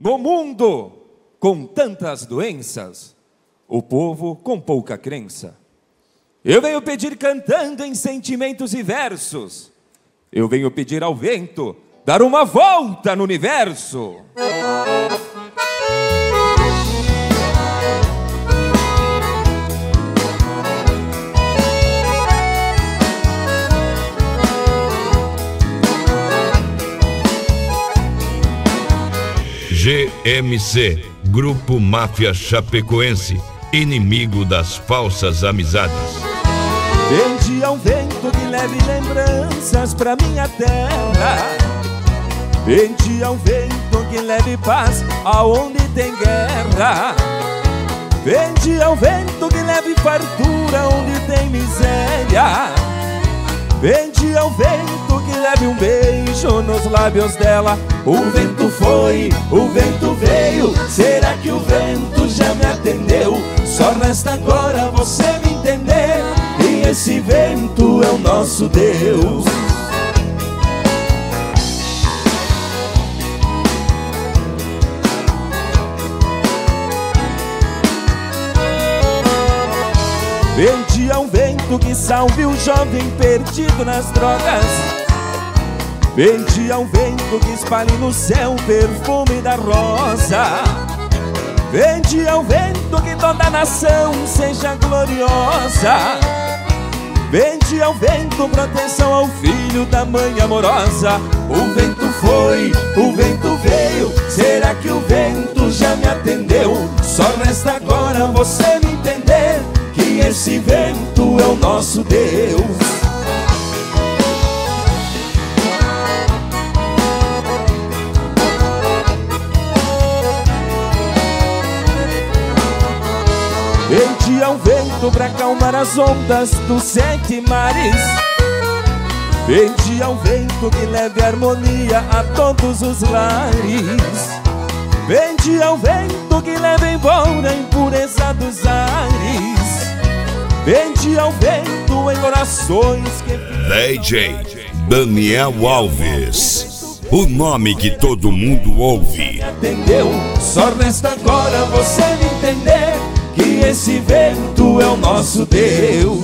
No mundo, com tantas doenças, o povo com pouca crença. Eu venho pedir cantando em sentimentos e versos. Eu venho pedir ao vento dar uma volta no universo. GMC, Grupo Máfia Chapecoense, inimigo das falsas amizades. Vende ao vento que leve lembranças pra minha terra. Vende ao vento que leve paz aonde tem guerra. Vende ao vento que leve fartura onde tem miséria. Vende ao vento que leve um beijo nos lábios dela. O vento foi, o vento veio. Será que o vento já me atendeu? Só resta agora você me entender. E esse vento é o nosso Deus. Vende ao vento que salve o jovem perdido nas drogas. Vende ao vento que espalhe no céu o perfume da rosa. Vende ao vento que toda a nação seja gloriosa. Vende ao vento proteção ao filho da mãe amorosa. O vento foi, o vento veio. Será que o vento já me atendeu? Só resta agora você me entender. Que esse vento é o nosso Deus. Vende ao vento pra acalmar as ondas dos 7 mares. Vende ao vento que leve harmonia a todos os lares. Vende ao vento que leve embora a impureza dos ares. Vende ao vento em corações que... DJ Daniel Alves, o nome que todo mundo ouve. Entendeu? Só resta agora você me entender. Que esse vento é o nosso Deus.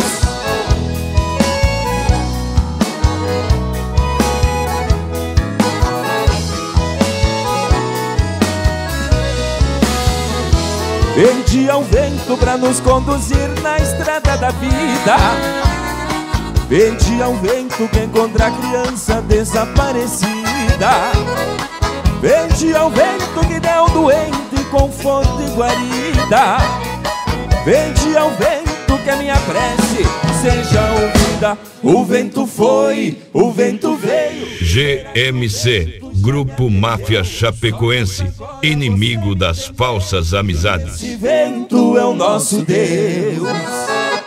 Vende ao vento pra nos conduzir na estrada da vida. Vende ao vento que encontra a criança desaparecida. Vende ao vento que dá ao doente conforto e guarida. Vende ao vento que a minha prece seja ouvida. O vento foi, o vento veio. GMC, Grupo Máfia Chapecoense, inimigo das falsas amizades. Esse vento é o nosso Deus.